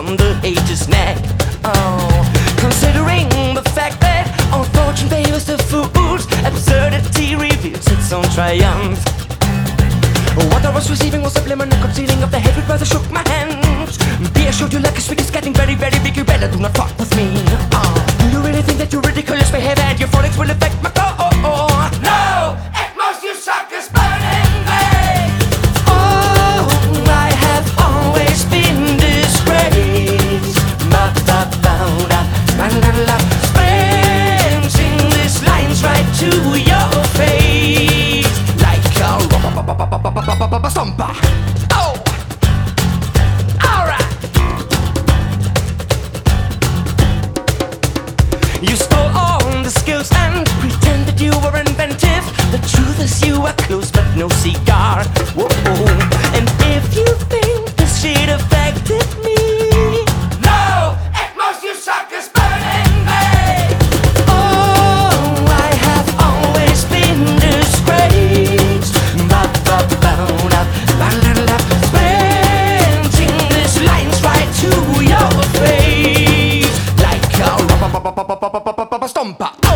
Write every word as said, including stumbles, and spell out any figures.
on the hater's neck. Oh, considering the fact that all fortune favors the fools, absurdity reveals its own triumph. What I was receiving was subliminal concealing of the hatred, brother shook my hands. Be assured your luck is sweet, it's getting very, very big. You better do not fuck with me. Oh, do you really think that your ridiculous behavior and your frolics will affect my core? No! At most you suckers burning me. Oh, I have always been disgraced. Spreading these lines right to your face like a stomper. Oh! Alright! You stole all the skills and pretended you were inventive. The truth is you are close but no cigar. Whoa. And if you think this shit affected me, no! At most you suckers burning me. Oh, I have always been disgraced. Spreading these lines right to your face like a stomper.